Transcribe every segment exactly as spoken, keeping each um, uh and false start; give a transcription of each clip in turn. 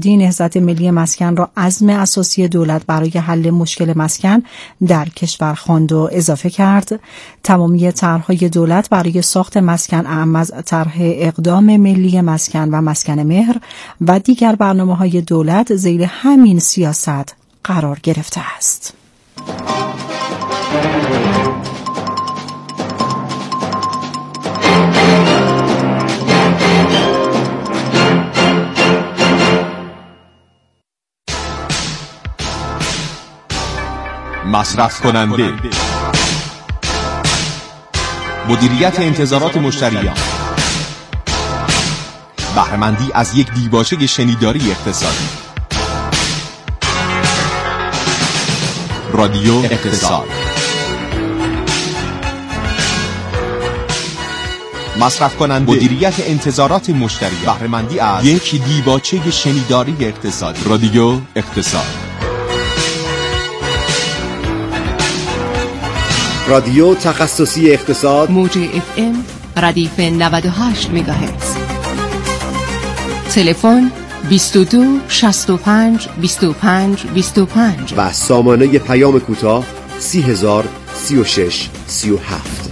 نهضت ملی مسکن را عزم اساسی دولت برای حل مشکل مسکن در کشور خواند و اضافه کرد تمامی طرح‌های دولت برای ساخت مسکن اعم از طرح اقدام ملی مسکن و مسکن مهر و دیگر برنامه‌های دولت زیر همین سیاست قرار گرفته است. مصرف کننده، مدیریت انتظارات مشتریان، بهره‌مندی از یک دیباچه شنیداری اقتصادی. رادیو اقتصاد. مصرف کننده، مدیریت انتظارات مشتریان، بهره‌مندی از یک دیباچه شنیداری اقتصادی. رادیو اقتصاد. رادیو تخصصی اقتصاد، موج اف ام ردیف نود و هشت مگاهرتز. تلفن بیست و دو شصت و پنج بیست و پنج بیست و پنج و سامانه پیام کوتاه سی هزار سی و شش سی و هفت.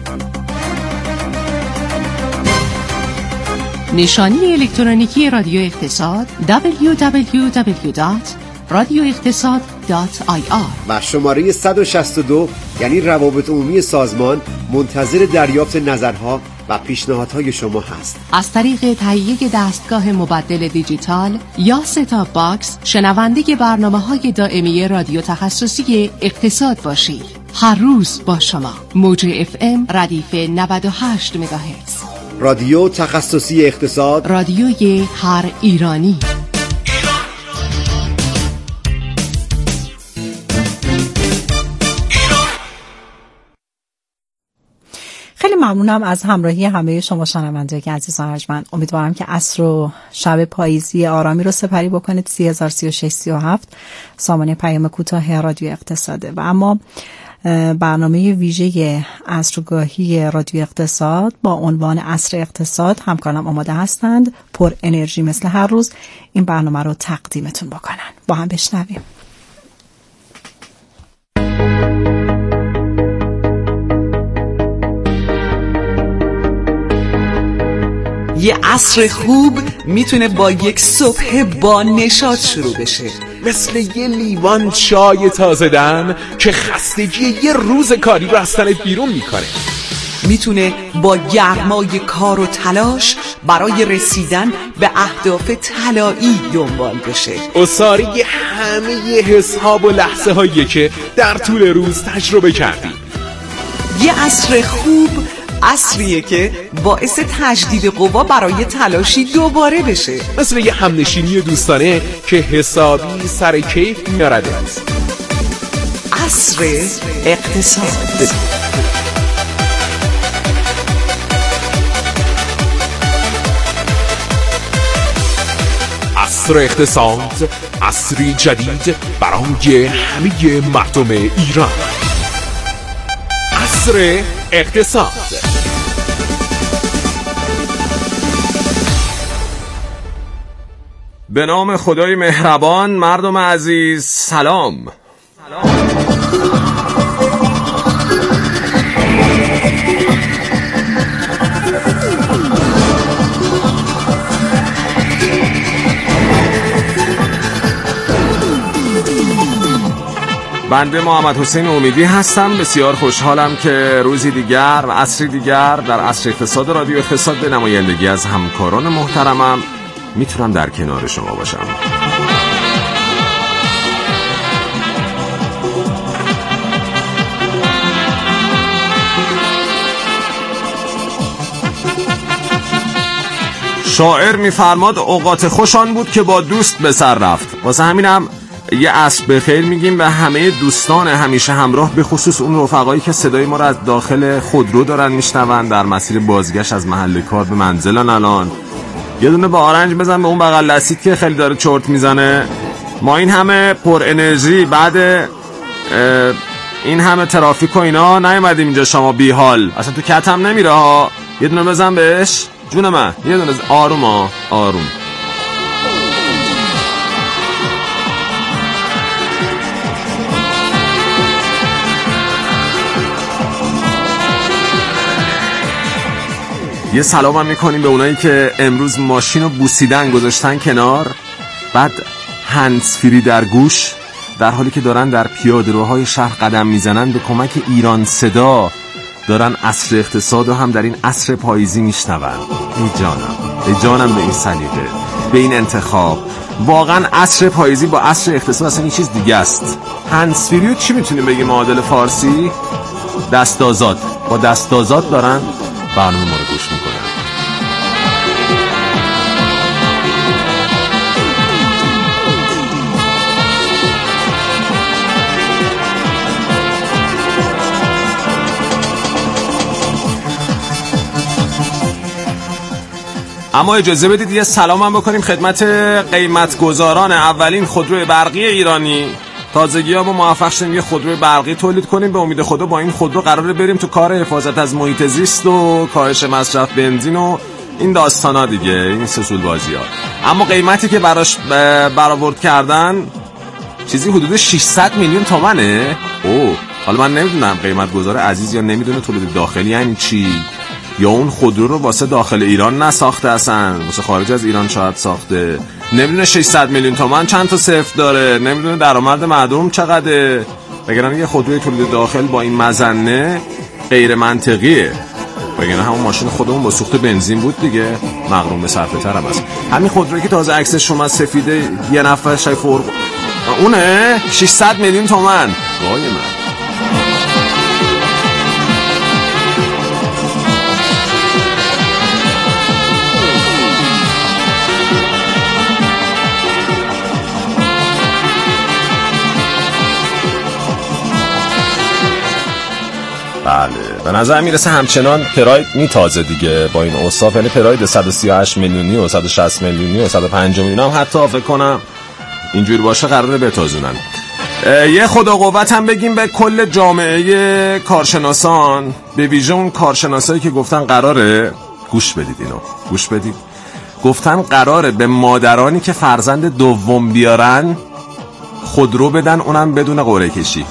نشانی الکترونیکی رادیو اقتصاد دبلیو دبلیو دبلیو دات رادیو اقتصاد دات آی آر و شماره صد و شصت و دو یعنی روابط عمومی سازمان منتظر دریافت نظرها و پیشنهادهای شما هست. از طریق تهیه دستگاه مبدل دیجیتال یا ستاپ باکس شنونده برنامه‌های دائمی رادیو تخصصی اقتصاد باشید. هر روز با شما. موج اف ام ردیف نود و هشت مگاهرتز. رادیو تخصصی اقتصاد، رادیوی هر ایرانی. خیلی ممنونم از همراهی همه شما شنوندگان عزیز و ارجمند. امیدوارم که عصر و شب پاییزی آرامی رو سپری بکنید. سی هزار سی و شش سی و هفت سامانه پیام کوتاه رادیو اقتصاده. و اما برنامه ویژه عصرگاهی رادیو اقتصاد با عنوان عصر اقتصاد همکارانم آماده هستند پر انرژی مثل هر روز این برنامه رو تقدیمتون بکنن. با هم بشنویم. یه عصر خوب میتونه با یک صبح با نشاط شروع بشه، مثل یه لیوان چای تازه دم که خستگی یه روز کاری رو از تنت بیرون میکنه. میتونه با گرمای کار و تلاش برای رسیدن به اهداف طلایی دنبال بشه. اساری همه حساب و لحظه هایی که در طول روز تجربه کردی. یه عصر خوب عصریه که باعث تجدید قوا برای تلاشی دوباره بشه، مثل یه همنشینی دوستانه که حسابی سر کیف میارده. عصر اقتصاد. عصر اقتصاد، عصری جدید برای همه مردم ایران. عصر اقتصاد. به نام خدای مهربان. مردم عزیز سلام. بنده محمد حسین امیدی هستم. بسیار خوشحالم که روزی دیگر و عصری دیگر در عصر اقتصاد رادیو اقتصاد به نمایندگی از همکاران محترمم میتونم در کنار شما باشم. شاعر میفرماد اوقات خوشان بود که با دوست به سر رفت. واسه همینم یه عصر بخیر میگیم به همه دوستان همیشه همراه، به خصوص اون رفقایی که صدای ما رو از داخل خودرو دارن میشنون در مسیر بازگشت از محل کار به منزلن. الان یه دونه با آرنج بزن به اون بغل لسید که خیلی داره چرت میزنه. ما این همه پر انرژی بعد این همه ترافیک و اینا نیومدیم اینجا شما بی حال. اصلا تو کتم نمیره ها. یه دونه بزن بهش جون من. یه دونه آروم ها. آروم. یه سلام هم میکنیم به اونایی که امروز ماشین رو بوسیدن گذاشتن کنار، بعد هندز فری در گوش، در حالی که دارن در پیاده‌روهای شهر قدم میزنن، به کمک ایران صدا دارن عصر اقتصاد رو هم در این عصر پاییزی میشنون. ای جانم، ای جانم به این سلیقه، به این انتخاب. واقعا عصر پاییزی با عصر اقتصاد اصلا این چیز دیگه است. هندز فری رو چی میتونیم بگیم معادل فارسی؟ دست آزاد. با دست آزاد دارن برنامه ما رو گوش میکنن. اما اجازه بدید یه سلام هم بکنیم خدمت قیمت گذاران اولین خودروی برقی ایرانی. تازگی ها ما موفق شدیم یه خودروی برقی تولید کنیم. به امید خدا با این خودرو قراره بریم تو کار حفاظت از محیط زیست و کاهش مصرف بنزین و این داستانا دیگه، این سسول بازی ها. اما قیمتی که براش برآورد کردن چیزی حدود ششصد میلیون تومنه. اوه، حالا من نمیدونم قیمت گذار عزیز یا نمیدونه تولید داخلی یعنی چی، یا اون خودرو رو واسه داخل ایران نساخته، اصلا واسه خارج از ایران شاید ساخته. نمیدونه ششصد میلیون تومان چند تا صفر داره، نمیدونه درآمد مردم چقدره. بگن یه خودروی تولید داخل با این مزنه غیر منطقیه. بگن همون ماشین خودمون با سوخت بنزین بود دیگه، مغروم به صرفه تر هم هست. همین خودرویی که تازه عکسش شما سفیده یه نفر شای فرق اونه ششصد میلیون تومان. وای من. بله، به نظر میرسه همچنان پراید میتازه دیگه با این اوصاف، یعنی پراید صد و سی و هشت میلیونی و صد و شصت میلیونی و صد و پنجاه میلیونی هم حتی فکر کنم اینجوری باشه قراره بتازونن. یه خدا قوت هم بگیم به کل جامعه کارشناسان، به ویژه اون کارشناسایی که گفتن قراره، گوش بدید اینو، گوش بدید، گفتن قراره به مادرانی که فرزند دوم بیارن خودرو بدن، اونم بدون قرعه کشی.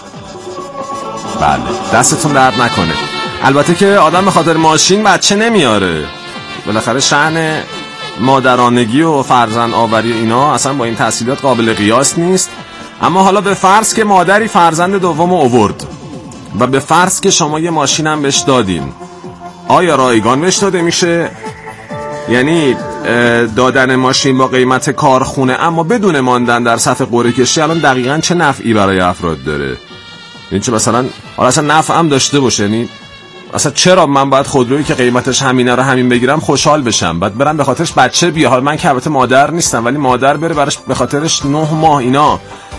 بله، دستتون درد نکنه. البته که آدم به خاطر ماشین بچه نمیاره، بالاخره شأن مادرانگی و فرزند آوری اینا اصلا با این تحصیلات قابل قیاس نیست. اما حالا به فرض که مادری فرزند دوم آورد و به فرض که شما یه ماشین هم بهش دادین، آیا رایگان بهش داده میشه؟ یعنی دادن ماشین با قیمت کارخونه اما بدون ماندن در صف قرعه کشی الان دقیقاً چه نفعی برای افراد داره؟ یعنی چه مثلا حالا اصلا نفع هم داشته باشه، یعنی اصلا چرا من باید خودرویی که قیمتش همینه رو همین بگیرم خوشحال بشم، بعد برم به خاطرش بچه بیا؟ حالا من که البته مادر نیستم، ولی مادر بره براش به خاطرش نه ماه اینا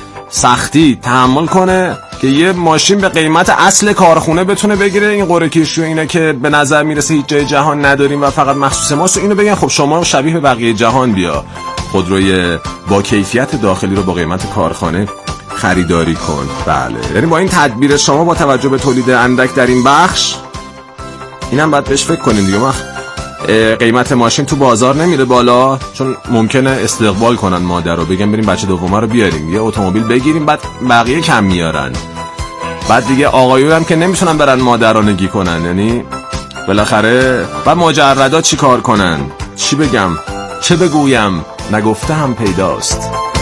سختی تحمل کنه که یه ماشین به قیمت اصل کارخونه بتونه بگیره. این قرعه کشی و اینا که به نظر میرسه هیچ جای جهان نداریم و فقط مخصوص ماست، اینو بگن خب شما شبیه به بقیه جهان بیا خودروی با کیفیت داخلی رو با قیمت کارخانه خریداری کن. بله، یعنی با این تدبیر شما با توجه به تولید اندک در این بخش، اینم باید بهش فکر کنین دیگه. وقت قیمت ماشین تو بازار نمیره بالا، چون ممکنه استقبال کنن مادر رو، بگن بریم بچه دومه رو بیاریم، یه اتومبیل بگیریم، بعد بقیه کم میارن. بعد دیگه آقایون هم که نمیتونن برن مادرانگی کنن، یعنی بالاخره بعد مجردا چی کار کنن؟ چی بگم چه بگویم، نگفته هم پیداست.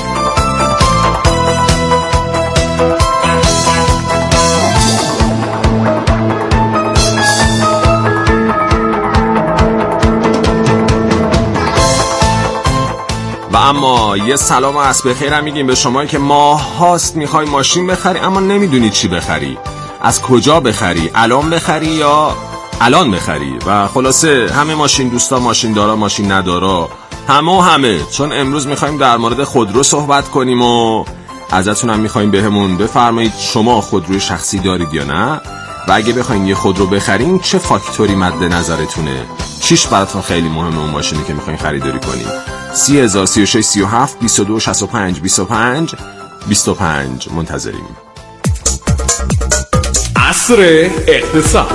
و اما یه سلام و عصر بخیر هم میگیم به شمایی که ماه هاست میخوای ماشین بخری اما نمیدونی چی بخری، از کجا بخری، الان بخری یا الان بخری. و خلاصه همه ماشین دوستا، ماشین دارا، ماشین ندارا، همه و همه، چون امروز میخوایم در مورد خودرو صحبت کنیم و ازتون هم میخوایم بهمون بفرمایید شما خودروی شخصی دارید یا نه، و اگه بخواید یه خودرو بخرین چه فاکتوری مد نظرتونه، چیش براتون خیلی مهمه اون ماشینی که میخواین خریداری کنین. سی هزار سی و شش سی و هفت بیست و دو شصت و پنج بیست و پنج بیست و پنج منتظریم. عصر اقتصاد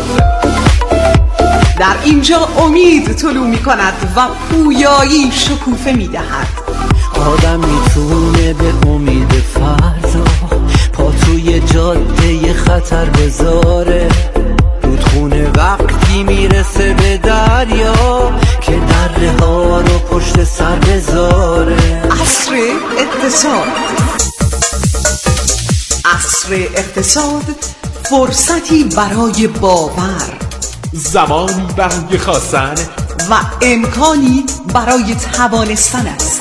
در اینجا امید طلوع می کند و پویایی شکوفه می دهد. آدم میتونه به امید فردا پا توی جاده خطر بذاره، رودخونه وقتی میرسه به دریا که دره ها رو پشت سر بذاره. عصر اقتصاد. عصر اقتصاد فرصتی برای باور، زمانی برای خواستن و امکانی برای توانستن است.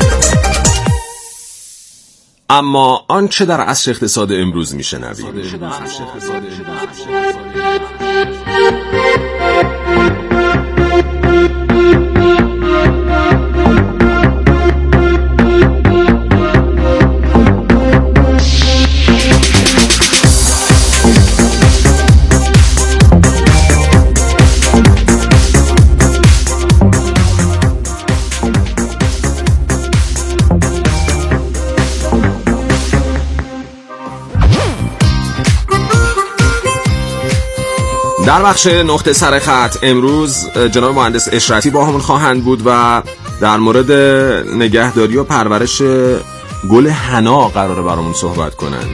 اما آنچه در عصر اقتصاد امروز میشنویم در بخش نقطه سر خط امروز جناب مهندس اشرتی با همون خواهند بود و در مورد نگهداری و پرورش گل حنا قراره برامون صحبت کنن.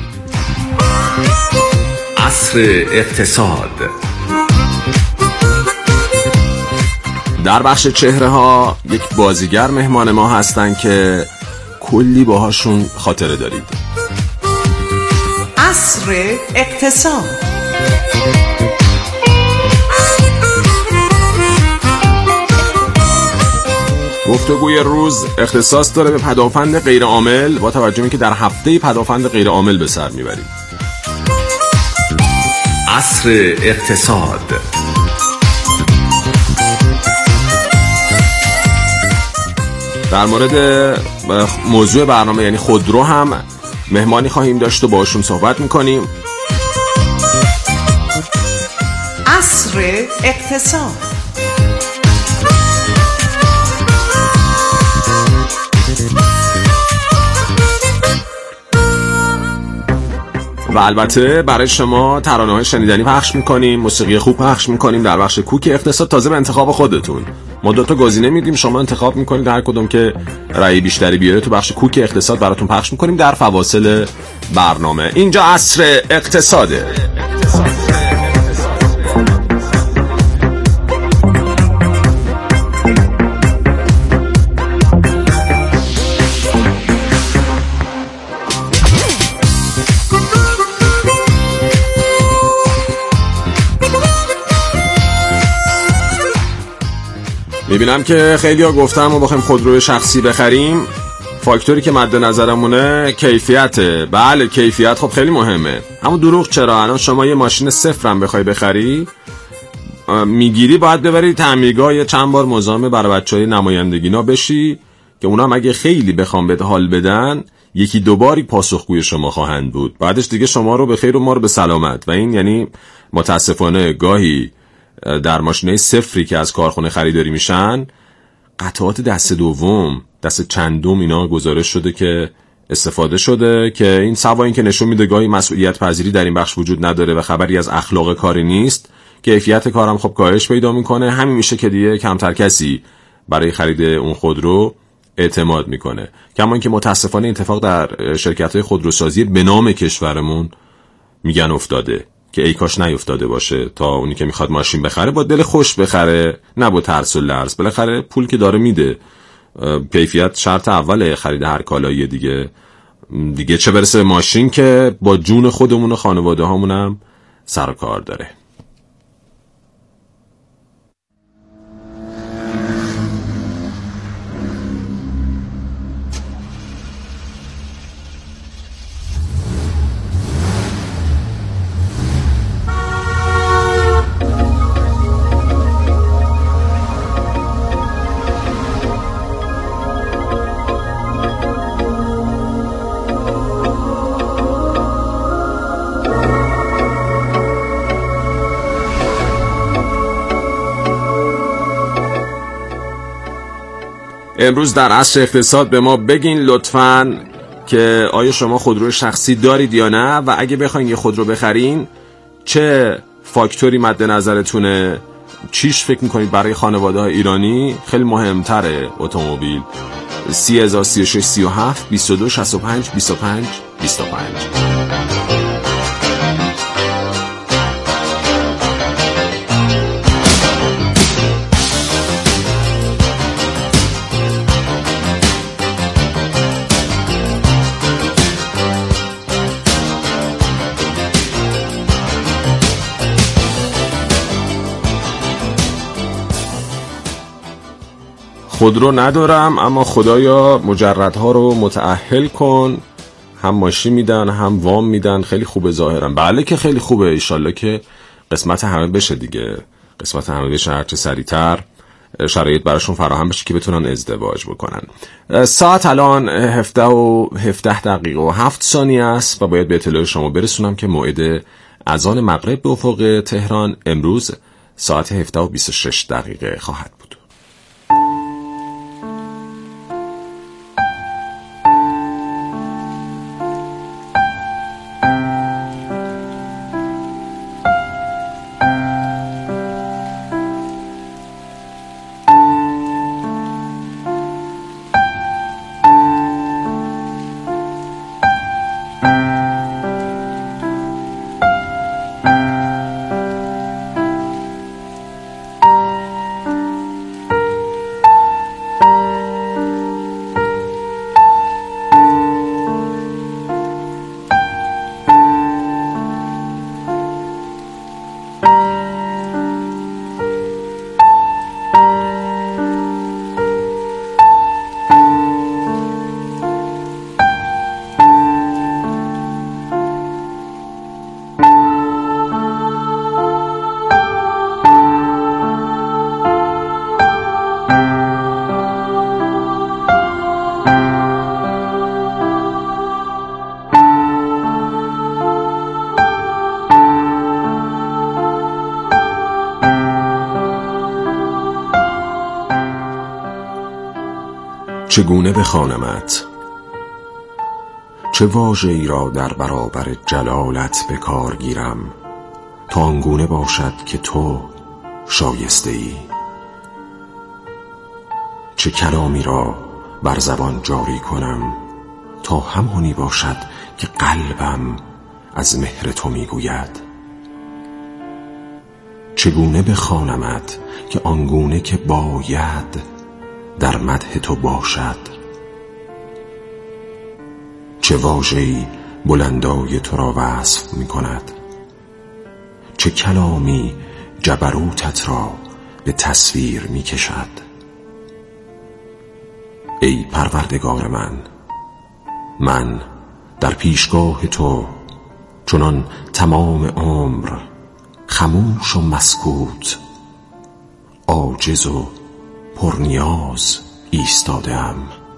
عصر اقتصاد. در بخش چهره ها یک بازیگر مهمان ما هستن که کلی باهاشون خاطره دارید. عصر اقتصاد. گفتگوی روز اختصاص داره به پدافند غیر عامل با توجه به که در هفته پدافند غیر عامل به سر میبریم. عصر اقتصاد. در مورد موضوع برنامه یعنی خودرو هم مهمانی خواهیم داشت و باشون صحبت میکنیم. عصر اقتصاد. و البته برای شما ترانه‌های شنیدنی پخش میکنیم، موسیقی خوب پخش میکنیم در بخش کوک اقتصاد، تازه به انتخاب خودتون. ما دو تا گزینه میدیم، شما انتخاب میکنید هر کدوم که رأی بیشتری بیاره تو بخش کوک اقتصاد براتون پخش میکنیم در فواصل برنامه. اینجا عصر اقتصاده. میبینم که خیلی ها گفتم ما بخوایم خودروی شخصی بخریم، فاکتوری که مد نظرمونه کیفیته. بله کیفیت خب خیلی مهمه، اما دروغ چرا؟ الان شما یه ماشین صفر هم بخوای بخری میگیری باید ببری تعمیرگاه، یه چند بار مزاحم برای بچهای نمایندگینا بشی که اونا هم اگه خیلی بخوام بهت حال بدن یکی دوباری پاسخگوی شما خواهند بود، بعدش دیگه شما رو به خیر و ما رو به سلامت. و این یعنی متاسفانه گاهی در ماشینای صفری که از کارخونه خریداری میشن قطعات دست دوم، دست چندم اینا گزارش شده که استفاده شده، که این سوا این که نشون میده گاهی مسئولیت پذیری در این بخش وجود نداره و خبری از اخلاق کاری نیست. کیفیت کارم خب کاهش پیدا میکنه، همین میشه که دیگه کمتر کسی برای خرید اون خودرو اعتماد میکنه. کما اینکه متاسفانه اتفاق در شرکت‌های خودروسازی به نام کشورمون میگن افتاده که ای کاش نیفتاده باشه، تا اونی که میخواد ماشین بخره با دل خوش بخره، نه با ترس و لرز. بالاخره پول که داره میده، کیفیت شرط اول خرید هر کالایی دیگه. دیگه چه برسه ماشین که با جون خودمون و خانواده هامونم سر و کار داره. امروز در عصر اقتصاد به ما بگین لطفاً که آیا شما خودرو شخصی دارید یا نه، و اگه بخواین یه خودرو بخرین چه فاکتوری مد نظرتونه، چیش فکر میکنید برای خانواده های ایرانی خیلی مهمتره اتومبیل. سی هزار سی و شش سی و هفت بیست و دو شصت و پنج بیست و پنج بیست و پنج. خودرو ندارم، اما خدایا مجردها رو متأهل کن، هم ماشین میدن هم وام میدن، خیلی خوبه ظاهرا. بله که خیلی خوبه، ایشالله که قسمت همه بشه دیگه، قسمت همه بشه، هرچه سریعتر شرایط براشون فراهم بشه که بتونن ازدواج بکنن. ساعت الان هفده و هفده دقیقه و هفت ثانیه است و باید به اطلاع شما برسونم که موعد اذان مغرب به افق تهران امروز ساعت هفده و بیست و شش دقیقه خواهد بود. چگونه بخوانمت؟ چه واژه‌ای را در برابر جلالت به کار گیرم تا آنگونه باشد که تو شایسته ای؟ چه کلامی را بر زبان جاری کنم تا همانی باشد که قلبم از مهر تو میگوید؟ چگونه بخوانمت که آنگونه که باید در مدح تو باشد؟ چه واژه‌ای بلندای تو را وصف می کند؟ چه کلامی جبروتت را به تصویر می کشد؟ ای پروردگار من، من در پیشگاه تو چنان تمام عمر خموش و مسکوت، عاجز و پرنیاز ایستاده‌ام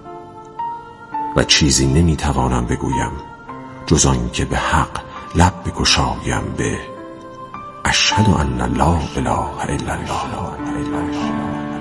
و چیزی نمیتوانم بگویم جز آن که به حق لب بگشایم به اشهد ان لا اله الا الله.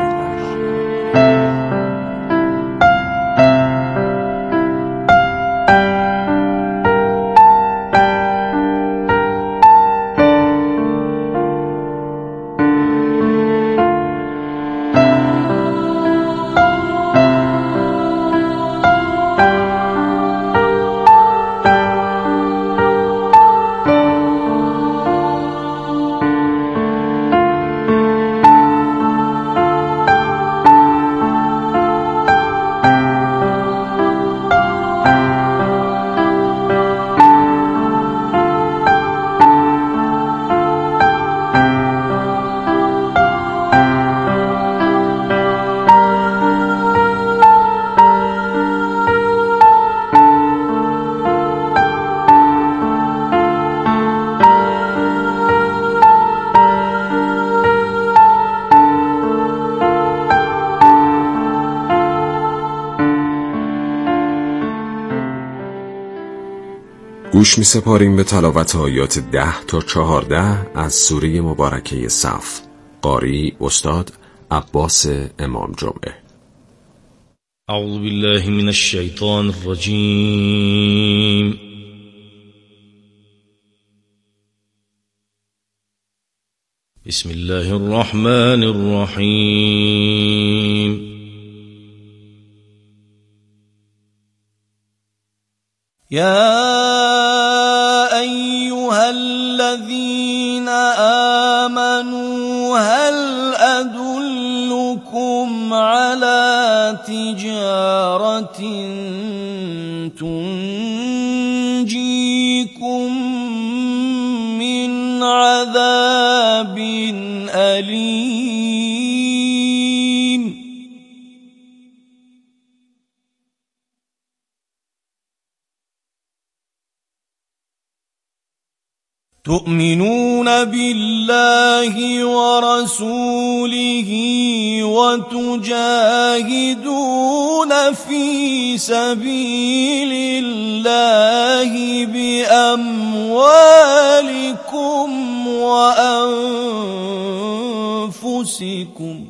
گوش می سپاریم به تلاوت آیات ده تا چهارده از سوره مبارکه صف. قاری استاد عباس امام جمعه. اعوذ بالله من الشیطان الرجیم. بسم الله الرحمن الرحیم. يا أيها الذين آمنوا هل أدلكم على تجارة تنجيكم من عذاب أليم تؤمنون بالله ورسوله وتجاهدون في سبيل الله بأموالكم وأنفسكم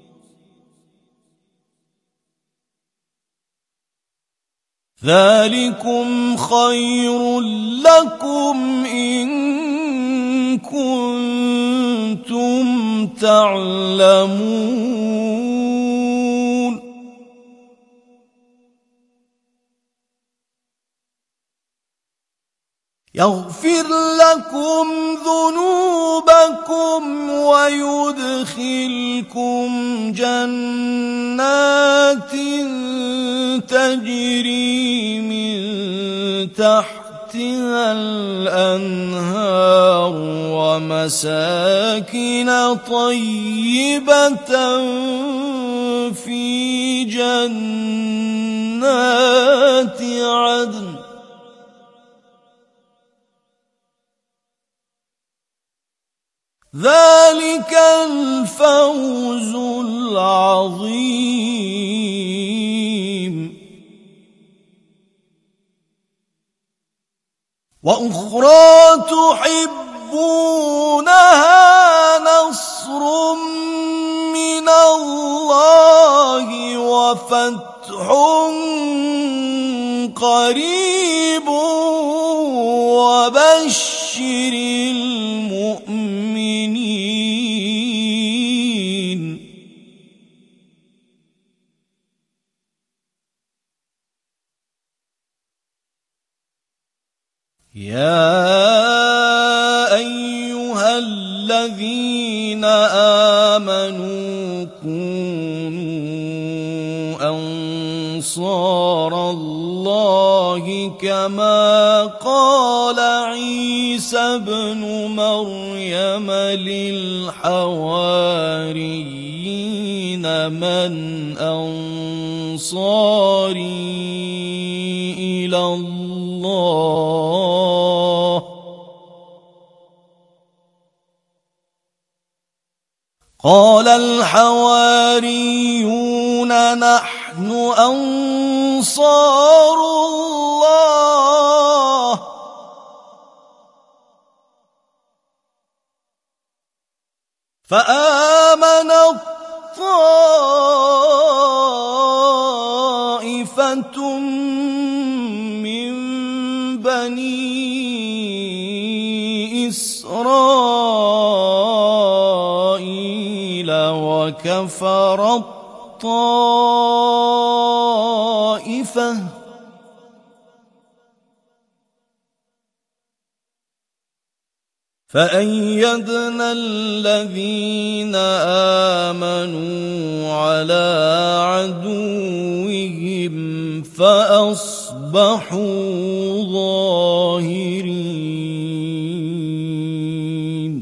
ذلكم خير لكم إن كنتم تعلمون يغفر لكم ذنوبكم ويدخلكم جنات تجري من تحتها الأنهار ومساكن طيبة في جنات عدن ذلك الفوز العظيم وأخرى تحبونها نصر من الله وفتح قريب وبشر المؤمنين يا أيها الذين آمنوا كونوا أنصار الله كما قال عيسى ابن مريم للحواريين من أنصاري إلى الله قال الحواريون نحن أنصار الله فآمن طائفة من بني إسرائيل وكفر الطائفة فأيدنا الذين آمنوا على عدوهم فأصبحوا ظاهرين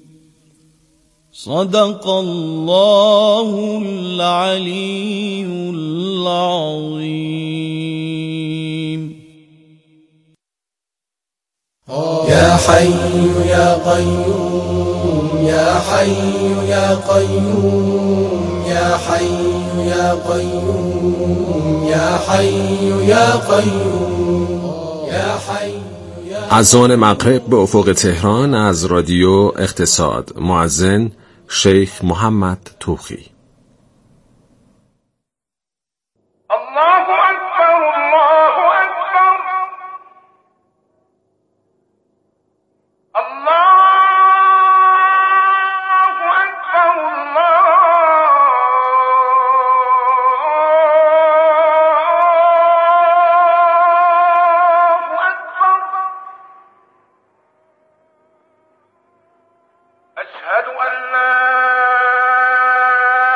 صدق الله العلي العظيم يا حي يا قيوم يا حي يا قيوم يا حي يا قيوم يا حي يا قيوم يا حي. اذان مغرب به افق تهران از رادیو اقتصاد. مؤذن شیخ محمد توخی. الله اکبر الله اکبر الله اکبر الله اکبر اشهد ان لا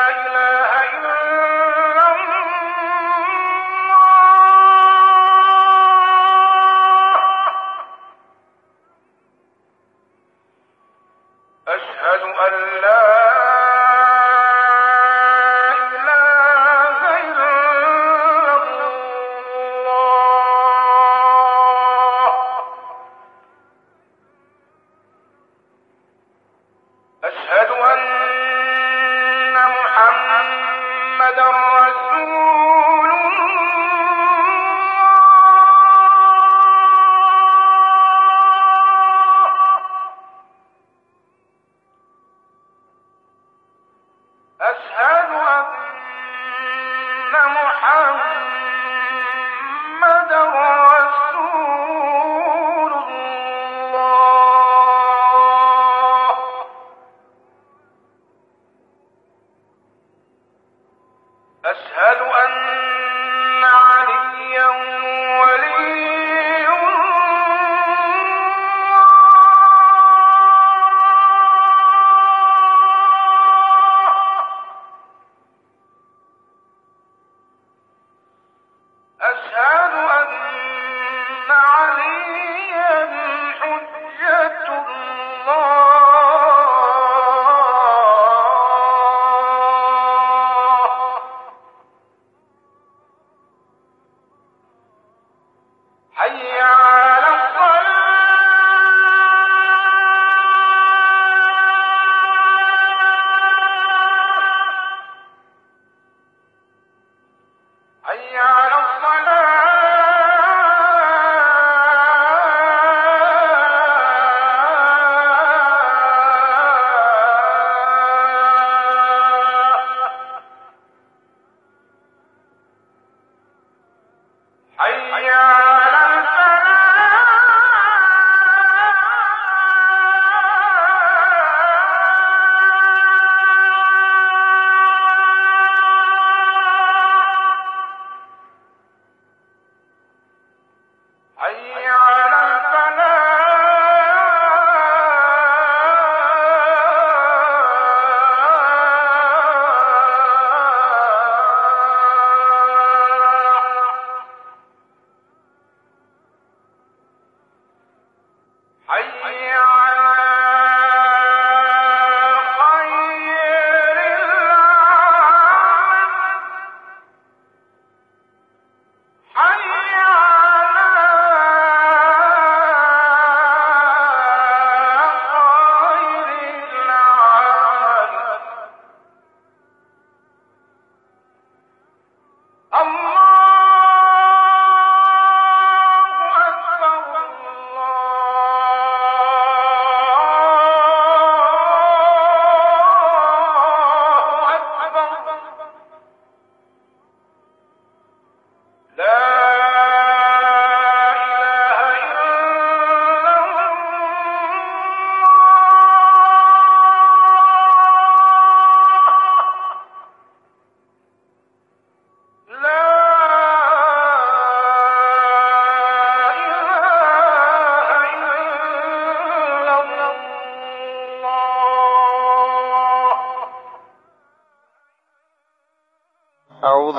أعوذ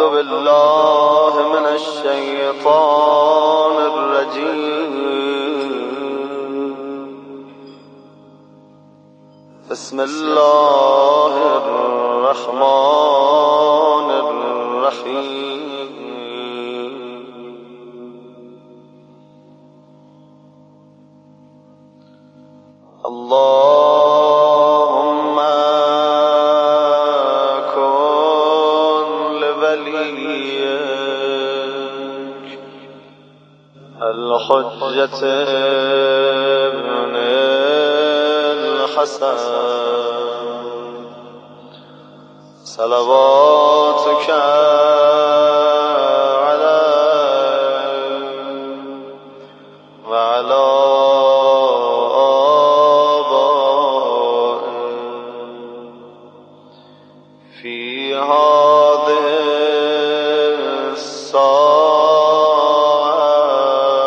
بالله من الشيطان الرجيم. بسم الله الرحمن الرحيم. اللهم كن لوليك الحجة ابن الحسن صلواتك عليه وعلى